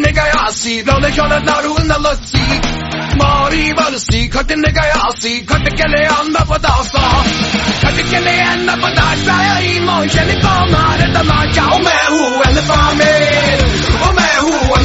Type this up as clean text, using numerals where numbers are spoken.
내가 야시 너네 혀는 나루 날랐지 머리 버릇이 겉에 내가 야시 겉에 깰래 안 나빠졌어 겉에 깰래 안 나빠졌어 이 모션이 뻔하랬다 나 오메 후 엘레파메 오메 후